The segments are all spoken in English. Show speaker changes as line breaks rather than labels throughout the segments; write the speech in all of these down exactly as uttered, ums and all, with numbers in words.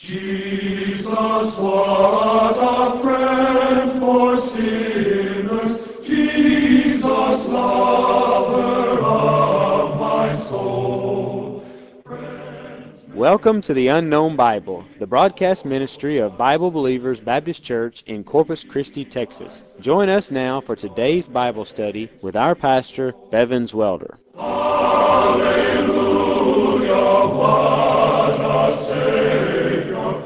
Jesus, what a friend for sinners, Jesus, lover of my soul.
Welcome to the Unknown Bible, the broadcast ministry of Bible Believers Baptist Church in Corpus Christi, Texas. Join us now for today's Bible study with our pastor, Bevins Welder.
Hallelujah, what a Savior.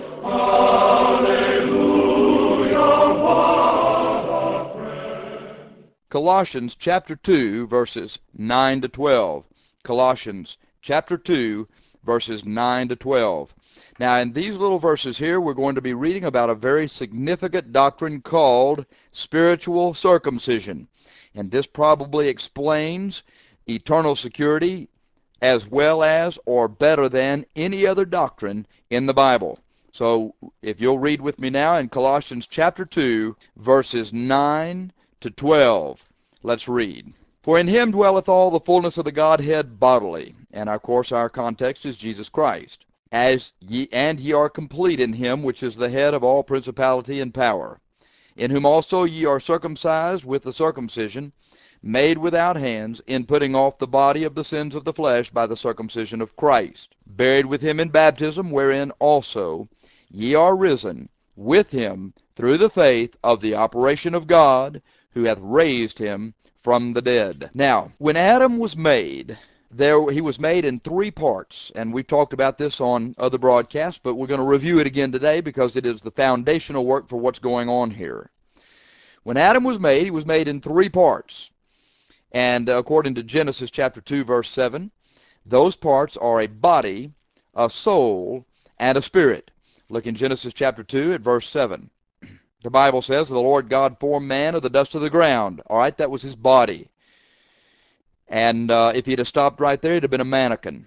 Hallelujah, what a friend.
Colossians chapter two, verses nine to twelve. Colossians chapter two, verses nine to twelve. Now, in these little verses here, we're going to be reading about a very significant doctrine called spiritual circumcision. And this probably explains eternal security as well as or better than any other doctrine in the Bible. So, if you'll read with me now in Colossians chapter two, verses nine to twelve. Let's read. For in him dwelleth all the fullness of the Godhead bodily. And of course our context is Jesus Christ. As ye and ye are complete in him which is the head of all principality and power, in whom also ye are circumcised with the circumcision made without hands, in putting off the body of the sins of the flesh by the circumcision of Christ, buried with him in baptism, wherein also ye are risen with him through the faith of the operation of God, who hath raised him from the dead. Now, when Adam was made, there he was made in three parts, and we've talked about this on other broadcasts, but we're going to review it again today because it is the foundational work for what's going on here. When Adam was made, he was made in three parts, and according to Genesis chapter two, verse seven, those parts are a body, a soul, and a spirit. Look in Genesis chapter two at verse seven. The Bible says, the Lord God formed man of the dust of the ground. All right, that was his body. And uh, if he'd have stopped right there, he'd have been a mannequin.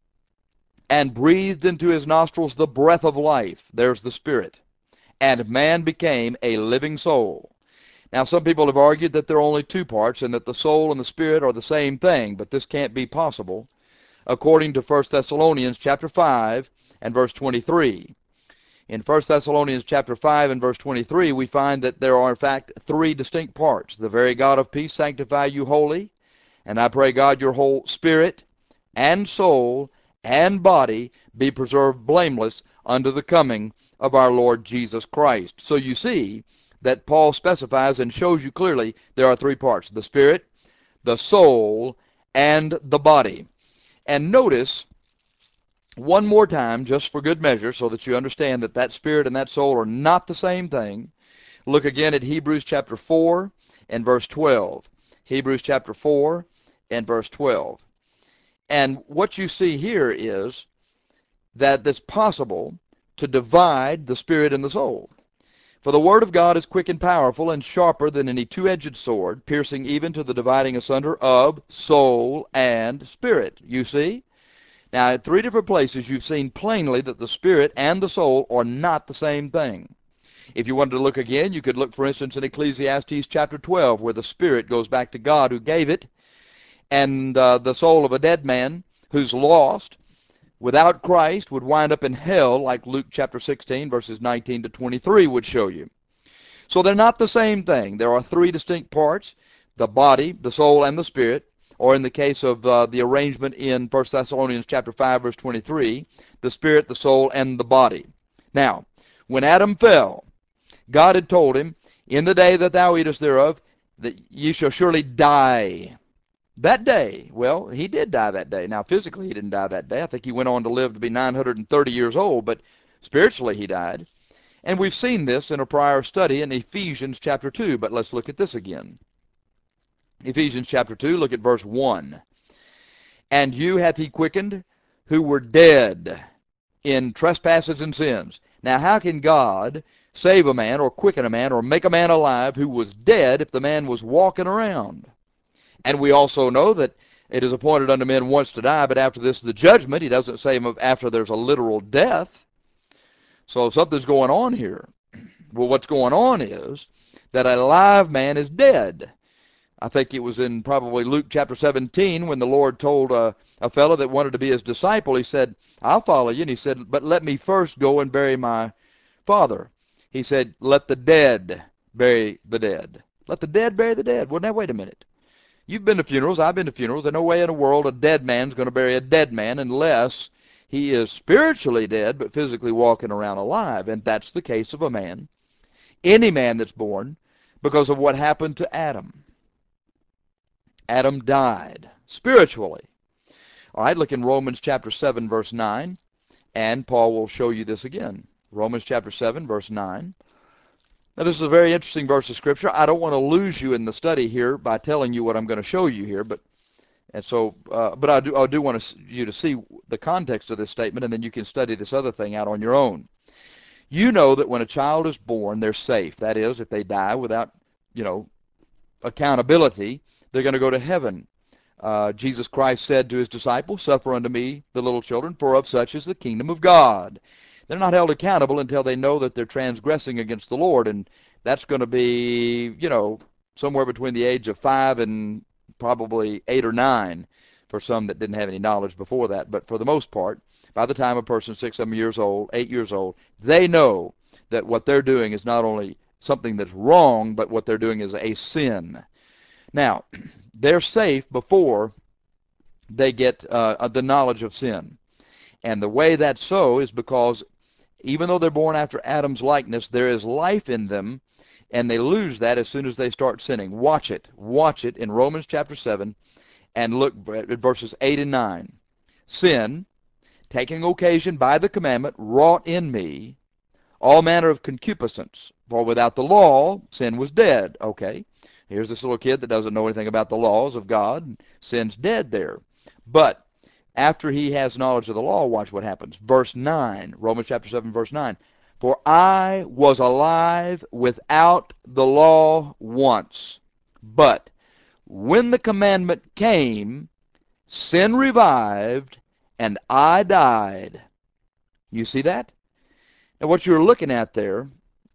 And breathed into his nostrils the breath of life. There's the spirit. And man became a living soul. Now, some people have argued that there are only two parts and that the soul and the spirit are the same thing, but this can't be possible, according to First Thessalonians chapter five and verse twenty-three. In First Thessalonians chapter five and verse twenty-three, we find that there are in fact three distinct parts. The very God of peace sanctify you wholly, and I pray God your whole spirit and soul and body be preserved blameless unto the coming of our Lord Jesus Christ. So you see that Paul specifies and shows you clearly there are three parts: the spirit, the soul, and the body. And notice one more time, just for good measure, so that you understand that that spirit and that soul are not the same thing. Look again at Hebrews chapter four and verse twelve. Hebrews chapter four and verse twelve. And what you see here is that it's possible to divide the spirit and the soul. For the word of God is quick and powerful and sharper than any two-edged sword, piercing even to the dividing asunder of soul and spirit. You see? Now, at three different places, you've seen plainly that the spirit and the soul are not the same thing. If you wanted to look again, you could look, for instance, in Ecclesiastes chapter twelve, where the spirit goes back to God who gave it, and uh, the soul of a dead man who's lost without Christ would wind up in hell, like Luke chapter sixteen, verses nineteen to twenty-three would show you. So they're not the same thing. There are three distinct parts: the body, the soul, and the spirit. Or in the case of uh, the arrangement in First Thessalonians chapter five, verse twenty-three, the spirit, the soul, and the body. Now, when Adam fell, God had told him, in the day that thou eatest thereof, that ye shall surely die. That day, well, he did die that day. Now, physically, he didn't die that day. I think he went on to live to be nine hundred thirty years old, but spiritually he died. And we've seen this in a prior study in Ephesians chapter two, but let's look at this again. Ephesians chapter two, look at verse one. And you hath he quickened who were dead in trespasses and sins. Now, how can God save a man or quicken a man or make a man alive who was dead if the man was walking around? And we also know that it is appointed unto men once to die, but after this the judgment. He doesn't say after there's a literal death. So something's going on here. Well, what's going on is that a live man is dead. I think it was in probably Luke chapter seventeen when the Lord told a, a fellow that wanted to be his disciple, he said, I'll follow you. And he said, but let me first go and bury my father. He said, let the dead bury the dead. Let the dead bury the dead. Well, now, wait a minute. You've been to funerals. I've been to funerals. There's no way in the world a dead man's going to bury a dead man unless he is spiritually dead but physically walking around alive. And that's the case of a man, any man that's born, because of what happened to Adam. Adam died spiritually. All right, look in Romans chapter seven, verse nine, and Paul will show you this again. Romans chapter seven, verse nine. Now, this is a very interesting verse of Scripture. I don't want to lose you in the study here by telling you what I'm going to show you here, but and so, uh, but I do, I do want to, you to see the context of this statement, and then you can study this other thing out on your own. You know that when a child is born, they're safe. That is, if they die without, you know, accountability, they're going to go to heaven. Uh, Jesus Christ said to his disciples, suffer unto me, the little children, for of such is the kingdom of God. They're not held accountable until they know that they're transgressing against the Lord, and that's going to be, you know, somewhere between the age of five and probably eight or nine for some that didn't have any knowledge before that. But for the most part, by the time a person's six, seven years old, eight years old, they know that what they're doing is not only something that's wrong, but what they're doing is a sin. Now, they're safe before they get uh, the knowledge of sin. And the way that's so is because even though they're born after Adam's likeness, there is life in them, and they lose that as soon as they start sinning. Watch it. Watch it in Romans chapter seven, and look at verses eight and nine. Sin, taking occasion by the commandment, wrought in me all manner of concupiscence. For without the law, sin was dead. Okay, here's this little kid that doesn't know anything about the laws of God. Sin's dead there. But after he has knowledge of the law, watch what happens. Verse nine, Romans chapter seven, verse nine. For I was alive without the law once, but when the commandment came, sin revived, and I died. You see that? Now what you're looking at there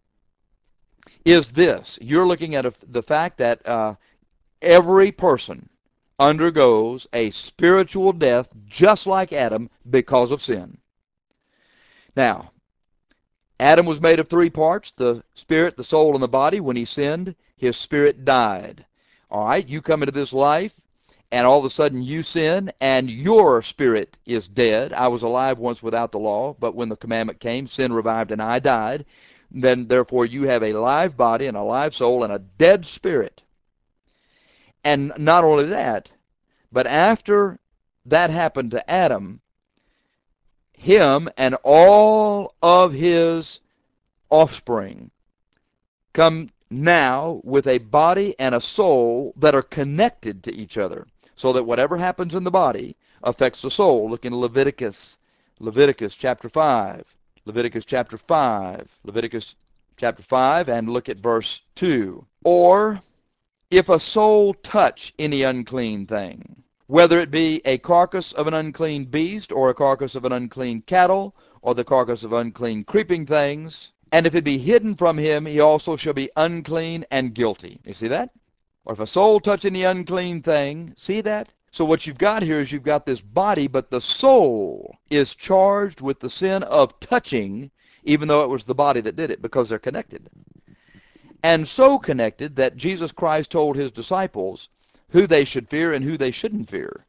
is this. You're looking at a, the fact that uh, every person undergoes a spiritual death just like Adam because of sin. Now, Adam was made of three parts, the spirit, the soul, and the body. When he sinned, his spirit died. All right, you come into this life, and all of a sudden you sin, and your spirit is dead. I was alive once without the law, but when the commandment came, sin revived, and I died. Then, therefore, you have a live body and a live soul and a dead spirit. And not only that, but after that happened to Adam, him and all of his offspring come now with a body and a soul that are connected to each other, so that whatever happens in the body affects the soul. Look in Leviticus, Leviticus chapter five, Leviticus chapter five, Leviticus chapter five, and look at verse two. Or if a soul touch any unclean thing, whether it be a carcass of an unclean beast, or a carcass of an unclean cattle, or the carcass of unclean creeping things, and if it be hidden from him, he also shall be unclean and guilty. You see that? Or if a soul touch any unclean thing, see that? So what you've got here is you've got this body, but the soul is charged with the sin of touching, even though it was the body that did it, because they're connected. And so connected that Jesus Christ told his disciples who they should fear and who they shouldn't fear.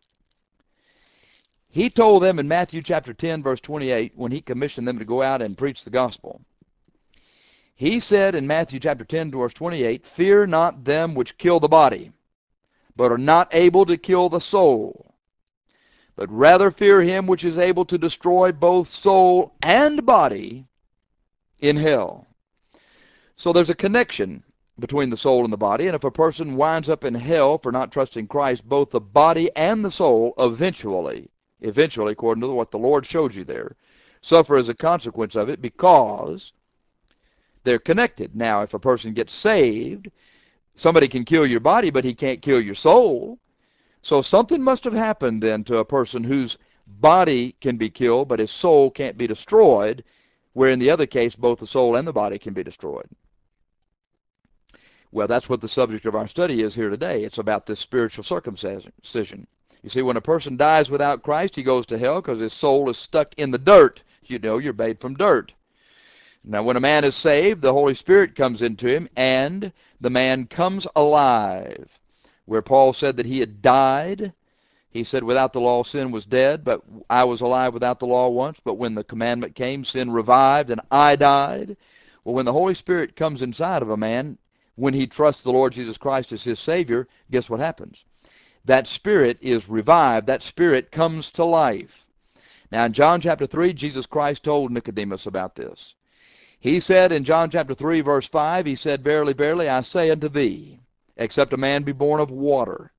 He told them in Matthew chapter ten, verse twenty-eight, when he commissioned them to go out and preach the gospel. He said in Matthew chapter ten, verse twenty-eight, fear not them which kill the body, but are not able to kill the soul, but rather fear him which is able to destroy both soul and body in hell. So there's a connection between the soul and the body, and if a person winds up in hell for not trusting Christ, both the body and the soul eventually, eventually, according to what the Lord showed you there, suffer as a consequence of it because they're connected. Now, if a person gets saved, somebody can kill your body, but he can't kill your soul. So something must have happened then to a person whose body can be killed, but his soul can't be destroyed, where in the other case, both the soul and the body can be destroyed. Well, that's what the subject of our study is here today. It's about this spiritual circumcision. You see, when a person dies without Christ, he goes to hell because his soul is stuck in the dirt. You know, you're made from dirt. Now, when a man is saved, the Holy Spirit comes into him, and the man comes alive. Where Paul said that he had died, he said, without the law, sin was dead, but I was alive without the law once. But when the commandment came, sin revived, and I died. Well, when the Holy Spirit comes inside of a man, when he trusts the Lord Jesus Christ as his Savior, guess what happens? That spirit is revived. That spirit comes to life. Now, in John chapter three, Jesus Christ told Nicodemus about this. He said in John chapter three, verse five, he said, Verily, verily, I say unto thee, except a man be born of water.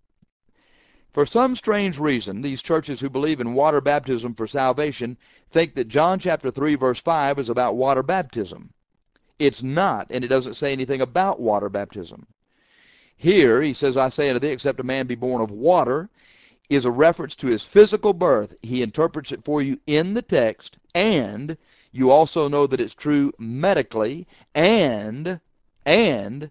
For some strange reason, these churches who believe in water baptism for salvation think that John chapter three, verse five is about water baptism. It's not, and it doesn't say anything about water baptism. Here, he says, I say unto thee, except a man be born of water, is a reference to his physical birth. He interprets it for you in the text, and you also know that it's true medically, and, and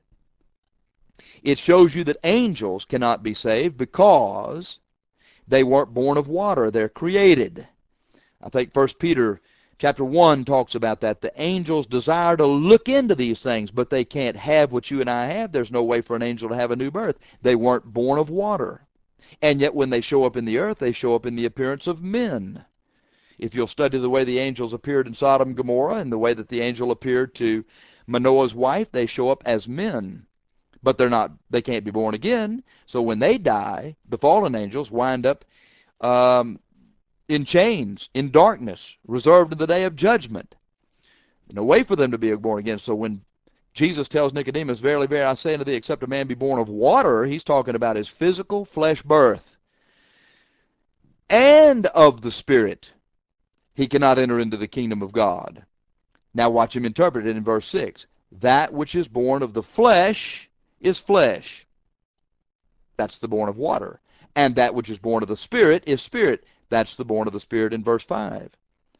it shows you that angels cannot be saved because they weren't born of water. They're created. I think First Peter chapter one talks about that. The angels desire to look into these things, but they can't have what you and I have. There's no way for an angel to have a new birth. They weren't born of water. And yet when they show up in the earth, they show up in the appearance of men. If you'll study the way the angels appeared in Sodom and Gomorrah and the way that the angel appeared to Manoah's wife, they show up as men. But they're not, they can't be born again. So when they die, the fallen angels wind up um, in chains, in darkness, reserved to the day of judgment. No way for them to be born again. So when Jesus tells Nicodemus, Verily, verily, I say unto thee, except a man be born of water, he's talking about his physical flesh birth. And of the Spirit, he cannot enter into the kingdom of God. Now watch him interpret it in verse six. That which is born of the flesh is flesh. That's the born of water. And that which is born of the Spirit is spirit. That's the born of the Spirit in verse five.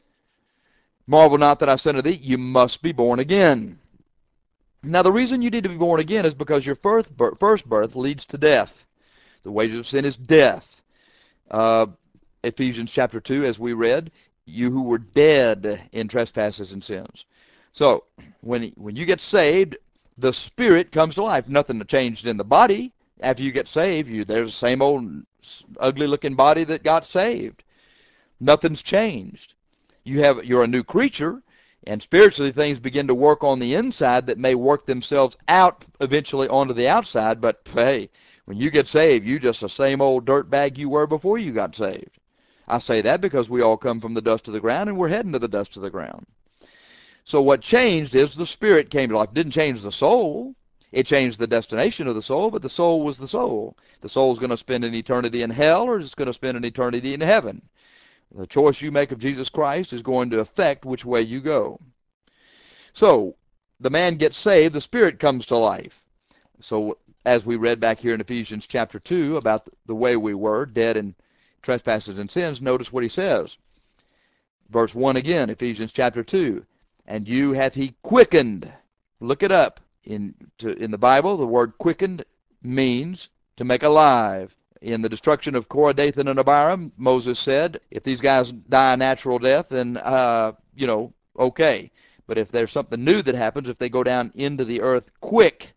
Marvel not that I said unto thee, you must be born again. Now the reason you need to be born again is because your first birth, first birth leads to death. The wages of sin is death. Uh, Ephesians chapter two, as we read, you who were dead in trespasses and sins. So when, when you get saved, the Spirit comes to life. Nothing changed in the body. After you get saved, you, there's the same old ugly-looking body that got saved. Nothing's changed. You have, you're a new creature, and spiritually things begin to work on the inside that may work themselves out eventually onto the outside, but hey, when you get saved, you're just the same old dirt bag you were before you got saved. I say that because we all come from the dust of the ground, and we're heading to the dust of the ground. So what changed is the Spirit came to life. It didn't change the soul. It changed the destination of the soul, but the soul was the soul. The soul's going to spend an eternity in hell, or it's going to spend an eternity in heaven. The choice you make of Jesus Christ is going to affect which way you go. So the man gets saved, the Spirit comes to life. So as we read back here in Ephesians chapter two about the way we were, dead in trespasses and sins, notice what he says. Verse one again, Ephesians chapter two. And you hath he quickened. Look it up. In, to, in the Bible, the word quickened means to make alive. In the destruction of Korah, Dathan, and Abiram, Moses said, if these guys die a natural death, then, uh, you know, okay. But if there's something new that happens, if they go down into the earth quick,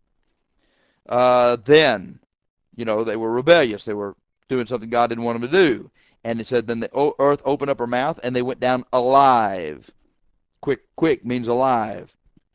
uh, then, you know, they were rebellious. They were doing something God didn't want them to do. And it said, then the earth opened up her mouth, and they went down alive. Quick, quick means alive.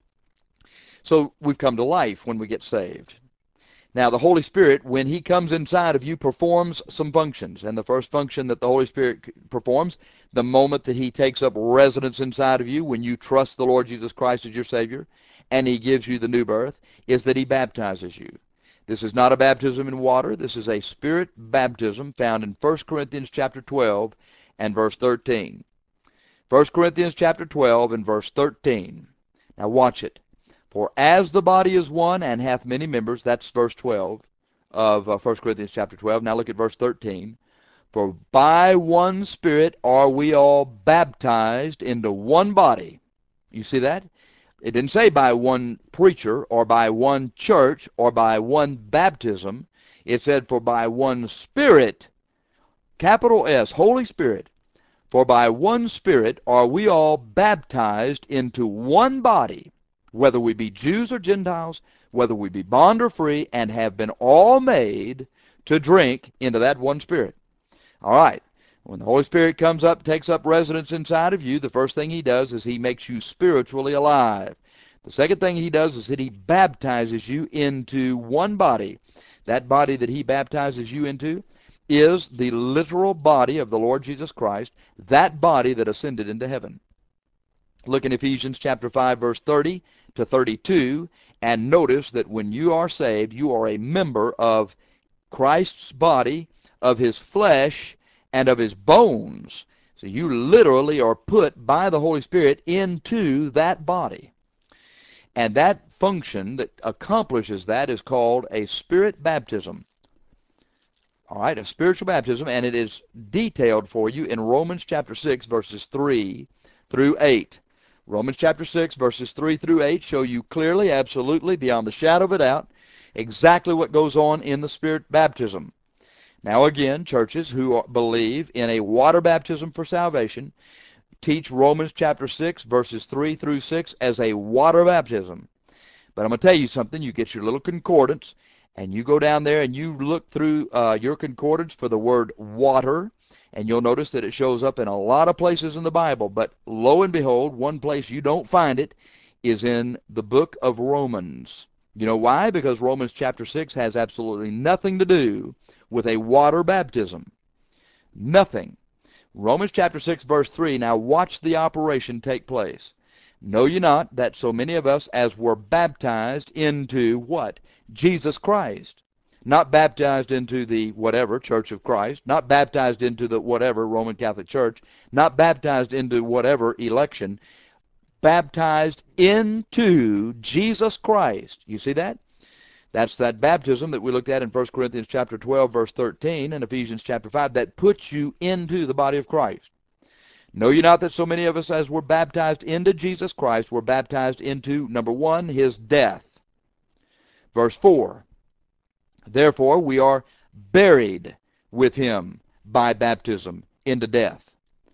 So we've come to life when we get saved. Now, the Holy Spirit, when he comes inside of you, performs some functions. And the first function that the Holy Spirit performs, the moment that he takes up residence inside of you, when you trust the Lord Jesus Christ as your Savior, and he gives you the new birth, is that he baptizes you. This is not a baptism in water. This is a Spirit baptism found in First Corinthians chapter twelve and verse thirteen. First Corinthians chapter twelve and verse thirteen. Now watch it. For as the body is one and hath many members, that's verse twelve of uh, First Corinthians chapter twelve. Now look at verse thirteen. For by one Spirit are we all baptized into one body. You see that? It didn't say by one preacher or by one church or by one baptism. It said for by one Spirit, capital S, Holy Spirit. For by one Spirit are we all baptized into one body, whether we be Jews or Gentiles, whether we be bond or free, and have been all made to drink into that one Spirit. All right. When the Holy Spirit comes up, takes up residence inside of you, the first thing he does is he makes you spiritually alive. The second thing he does is that he baptizes you into one body. That body that he baptizes you into is the literal body of the Lord Jesus Christ, that body that ascended into heaven. Look in Ephesians chapter five, verse thirty to thirty-two, and notice that when you are saved, you are a member of Christ's body, of his flesh, and of his bones. So you literally are put by the Holy Spirit into that body. And that function that accomplishes that is called a spirit baptism. All right, a spiritual baptism, and it is detailed for you in Romans chapter six, verses three through eight. Romans chapter six, verses three through eight show you clearly, absolutely, beyond the shadow of a doubt, exactly what goes on in the spirit baptism. Now again, churches who believe in a water baptism for salvation teach Romans chapter six, verses three through six as a water baptism. But I'm going to tell you something. You get your little concordance, and you go down there and you look through uh, your concordance for the word water, and you'll notice that it shows up in a lot of places in the Bible. But lo and behold, one place you don't find it is in the book of Romans. You know why? Because Romans chapter six has absolutely nothing to do with a water baptism. Nothing. Romans chapter six, verse three, now watch the operation take place. Know ye not that so many of us as were baptized into what? Jesus Christ. Not baptized into the whatever, Church of Christ. Not baptized into the whatever, Roman Catholic Church. Not baptized into whatever, election. Baptized into Jesus Christ. You see that? That's that baptism that we looked at in First Corinthians chapter twelve, verse thirteen, and Ephesians chapter five, that puts you into the body of Christ. Know ye not that so many of us as were baptized into Jesus Christ were baptized into, number one, his death. Verse four, therefore we are buried with him by baptism into death,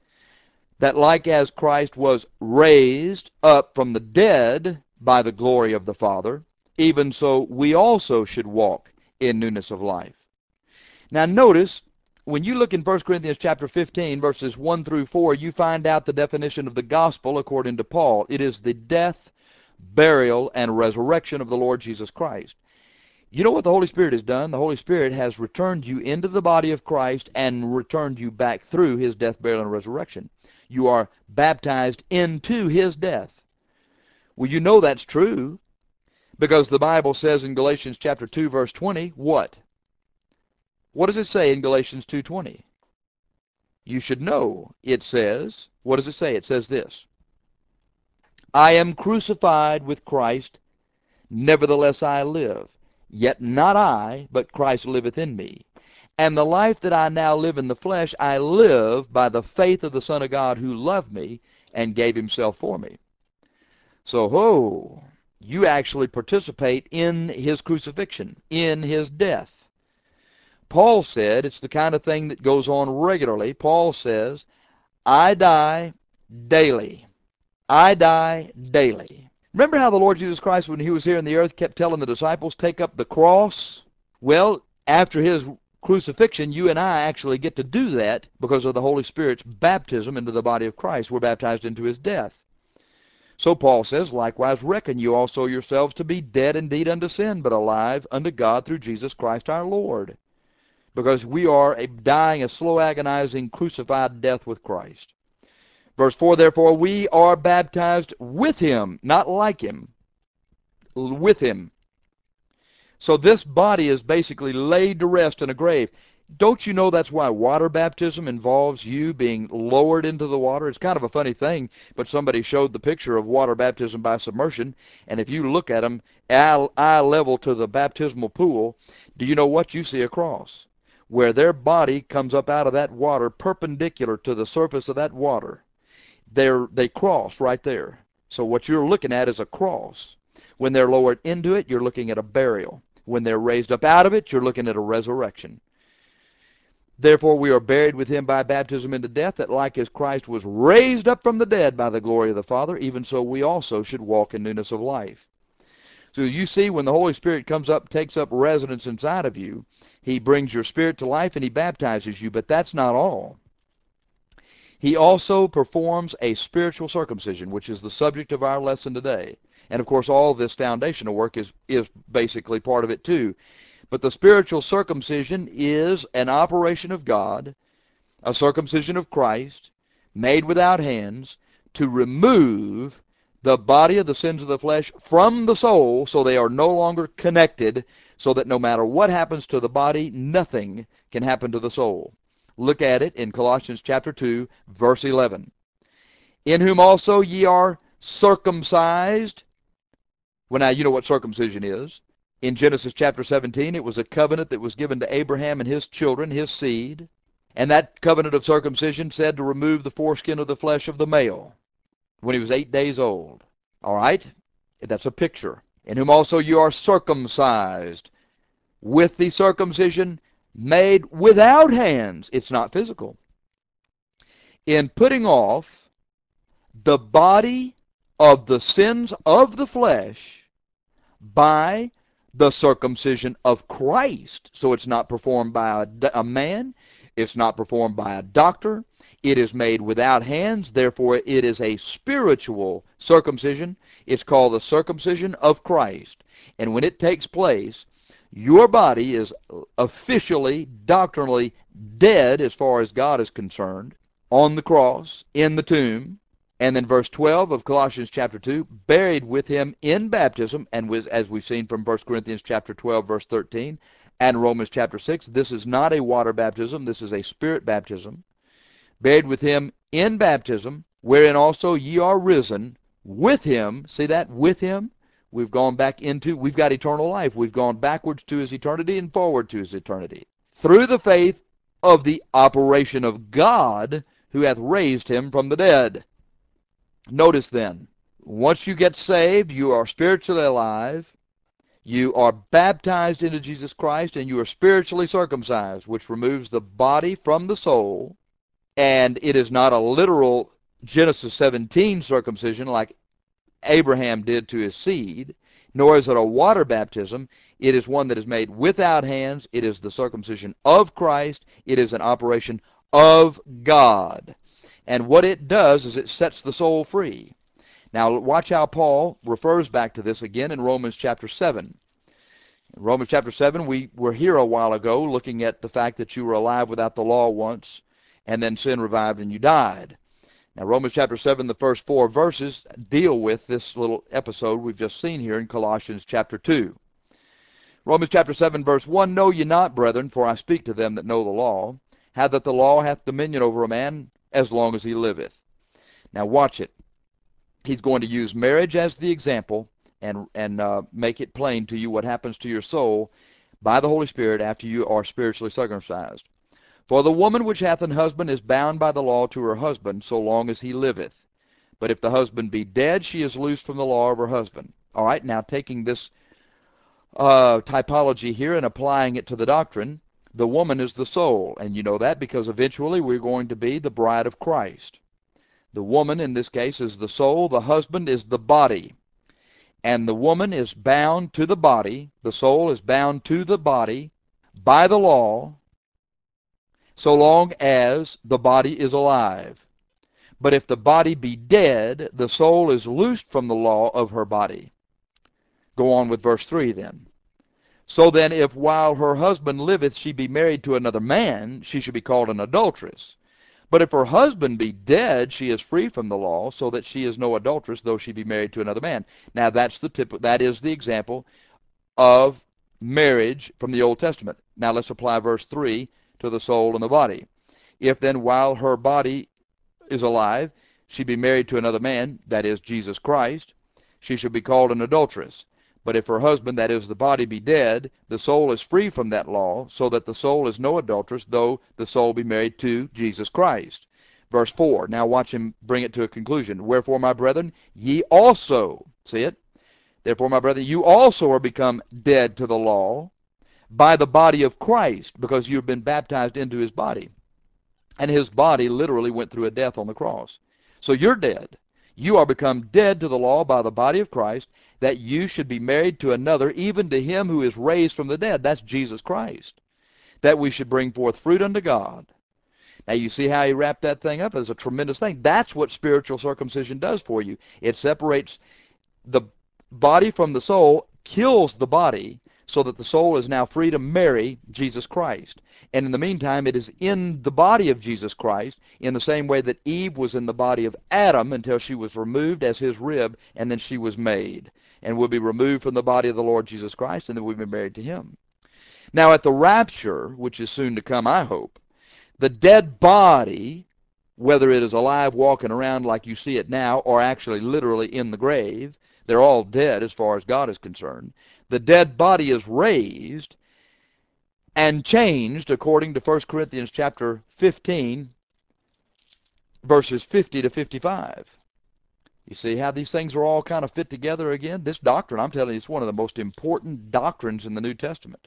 that like as Christ was raised up from the dead by the glory of the Father, even so we also should walk in newness of life. Now notice, when you look in First Corinthians chapter fifteen, verses one through four, you find out the definition of the gospel according to Paul. It is the death, burial, and resurrection of the Lord Jesus Christ. You know what the Holy Spirit has done? The Holy Spirit has returned you into the body of Christ and returned you back through his death, burial, and resurrection. You are baptized into his death. Well, you know that's true because the Bible says in Galatians chapter two, verse twenty, what? What does it say in Galatians two twenty? You should know. It says, what does it say? It says this, I am crucified with Christ, nevertheless I live. Yet not I, but Christ liveth in me. And the life that I now live in the flesh, I live by the faith of the Son of God who loved me and gave himself for me. So, ho, you actually participate in his crucifixion, in his death. Paul said, it's the kind of thing that goes on regularly. Paul says, I die daily. I die daily. Remember how the Lord Jesus Christ, when he was here in the earth, kept telling the disciples, take up the cross? Well, after his crucifixion, you and I actually get to do that because of the Holy Spirit's baptism into the body of Christ. We're baptized into his death. So Paul says, likewise reckon you also yourselves to be dead indeed unto sin, but alive unto God through Jesus Christ our Lord. Because we are a dying a slow, agonizing, crucified death with Christ. Verse four, therefore we are baptized with him, not like him, with him. So this body is basically laid to rest in a grave. Don't you know that's why water baptism involves you being lowered into the water? It's kind of a funny thing, but somebody showed the picture of water baptism by submersion, and if you look at them eye, eye level to the baptismal pool, do you know what you see across? Where their body comes up out of that water perpendicular to the surface of that water. They're, they cross right there. So what you're looking at is a cross. When they're lowered into it, you're looking at a burial. When they're raised up out of it, you're looking at a resurrection. Therefore we are buried with him by baptism into death, that like as Christ was raised up from the dead by the glory of the Father, even so we also should walk in newness of life. So you see, when the Holy Spirit comes up, takes up residence inside of you, he brings your spirit to life and he baptizes you, but that's not all. He also performs a spiritual circumcision, which is the subject of our lesson today. And of course, all this foundational work is, is basically part of it too. But the spiritual circumcision is an operation of God, a circumcision of Christ, made without hands, to remove the body of the sins of the flesh from the soul, so they are no longer connected, so that no matter what happens to the body, nothing can happen to the soul. Look at it in Colossians chapter two, verse eleven. In whom also ye are circumcised. Well, now you know what circumcision is. In Genesis chapter seventeen, it was a covenant that was given to Abraham and his children, his seed. And that covenant of circumcision said to remove the foreskin of the flesh of the male when he was eight days old. All right? That's a picture. In whom also you are circumcised with the circumcision made without hands. It's not physical. In putting off the body of the sins of the flesh by the circumcision of Christ. So it's not performed by a, a man. It's not performed by a doctor. It is made without hands. Therefore, it is a spiritual circumcision. It's called the circumcision of Christ. And when it takes place, your body is officially, doctrinally dead as far as God is concerned, on the cross, in the tomb. And then verse twelve of Colossians chapter two, buried with him in baptism, and was, as we've seen from First Corinthians chapter twelve, verse thirteen, and Romans chapter six, this is not a water baptism, this is a spirit baptism. Buried with him in baptism, wherein also ye are risen with him. See that? With him. We've gone back into, we've got eternal life. We've gone backwards to his eternity and forward to his eternity. Through the faith of the operation of God, who hath raised him from the dead. Notice then, once you get saved, you are spiritually alive, you are baptized into Jesus Christ, and you are spiritually circumcised, which removes the body from the soul, and it is not a literal Genesis seventeen circumcision like Abraham did to his seed, nor is it a water baptism. It is one that is made without hands. It is the circumcision of Christ. It is an operation of God. And what it does is it sets the soul free. Now watch how Paul refers back to this again in Romans chapter seven. In Romans chapter seven, we were here a while ago looking at the fact that you were alive without the law once, and then sin revived and you died. Now Romans chapter seven, the first four verses deal with this little episode we've just seen here in Colossians chapter two. Romans chapter seven, verse one, know ye not, brethren, for I speak to them that know the law, how that the law hath dominion over a man as long as he liveth. Now watch it. He's going to use marriage as the example and, and uh, make it plain to you what happens to your soul by the Holy Spirit after you are spiritually circumcised. For the woman which hath an husband is bound by the law to her husband so long as he liveth. But if the husband be dead, she is loosed from the law of her husband. All right, now taking this uh, typology here and applying it to the doctrine, the woman is the soul, and you know that because eventually we're going to be the bride of Christ. The woman in this case is the soul, the husband is the body, and the woman is bound to the body, the soul is bound to the body by the law so long as the body is alive. But if the body be dead, the soul is loosed from the law of her body. Go on with verse three then. So then, if while her husband liveth she be married to another man, she should be called an adulteress. But if her husband be dead, she is free from the law, so that she is no adulteress, though she be married to another man. Now that's the tip, that is the example of marriage from the Old Testament. Now let's apply verse three to the soul and the body. If then while her body is alive, she be married to another man, that is Jesus Christ, she should be called an adulteress. But if her husband, that is the body, be dead, the soul is free from that law, so that the soul is no adulteress, though the soul be married to Jesus Christ. Verse four. Now watch him bring it to a conclusion. Wherefore, my brethren, ye also, see it? Therefore, my brethren, you also are become dead to the law by the body of Christ, because you have been baptized into his body. And his body literally went through a death on the cross. So you're dead. You are become dead to the law by the body of Christ, that you should be married to another, even to him who is raised from the dead. That's Jesus Christ. That we should bring forth fruit unto God. Now you see how he wrapped that thing up as a tremendous thing. That's what spiritual circumcision does for you. It separates the body from the soul, kills the body, so that the soul is now free to marry Jesus Christ. And in the meantime, it is in the body of Jesus Christ, in the same way that Eve was in the body of Adam until she was removed as his rib, and then she was made, and will be removed from the body of the Lord Jesus Christ, and then we'll be married to him. Now at the rapture, which is soon to come, I hope, the dead body, whether it is alive walking around like you see it now, or actually literally in the grave, they're all dead as far as God is concerned. The dead body is raised and changed according to First Corinthians chapter fifteen, verses fifty to fifty-five. You see how these things are all kind of fit together again? This doctrine, I'm telling you, is one of the most important doctrines in the New Testament.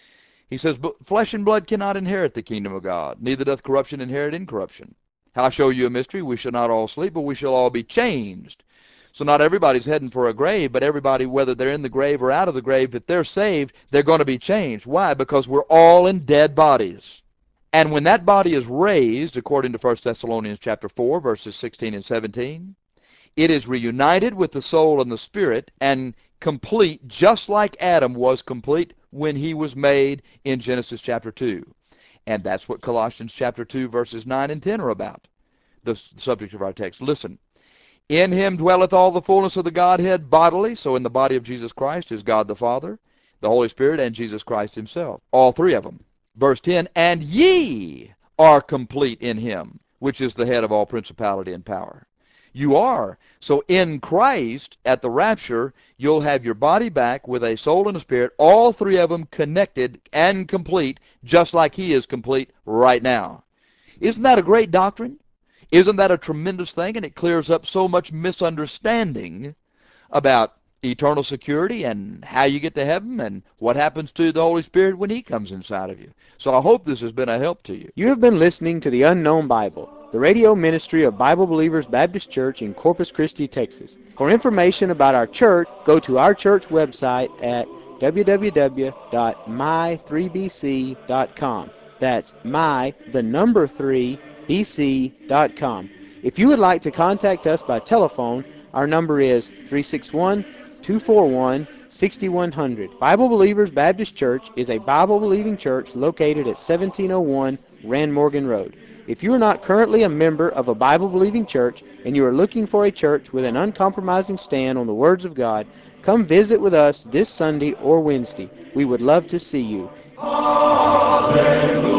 He says, but flesh and blood cannot inherit the kingdom of God, neither doth corruption inherit incorruption. I'll show you a mystery. We shall not all sleep, but we shall all be changed. So not everybody's heading for a grave, but everybody, whether they're in the grave or out of the grave, if they're saved, they're going to be changed. Why? Because we're all in dead bodies. And when that body is raised, according to First Thessalonians chapter four, verses sixteen and seventeen, it is reunited with the soul and the spirit and complete, just like Adam was complete when he was made in Genesis chapter two. And that's what Colossians chapter two, verses nine and ten are about, the subject of our text. Listen. In him dwelleth all the fullness of the Godhead bodily. So in the body of Jesus Christ is God the Father, the Holy Spirit, and Jesus Christ himself. All three of them. Verse ten, and ye are complete in him, which is the head of all principality and power. You are. So in Christ, at the rapture, you'll have your body back with a soul and a spirit, all three of them connected and complete, just like he is complete right now. Isn't that a great doctrine? Isn't that a tremendous thing? And it clears up so much misunderstanding about eternal security and how you get to heaven and what happens to the Holy Spirit when he comes inside of you. So I hope this has been a help to you.
You have been listening to the Unknown Bible, the radio ministry of Bible Believers Baptist Church in Corpus Christi, Texas. For information about our church, go to our church website at w w w dot my three b c dot com. That's my, the number three, b c dot com. If you would like to contact us by telephone, our number is three six one, two four one, six one zero zero. Bible Believers Baptist Church is a Bible-believing church located at seventeen oh one Rand Morgan Road. If you are not currently a member of a Bible-believing church and you are looking for a church with an uncompromising stand on the words of God, come visit with us this Sunday or Wednesday. We would love to see you.
Hallelujah.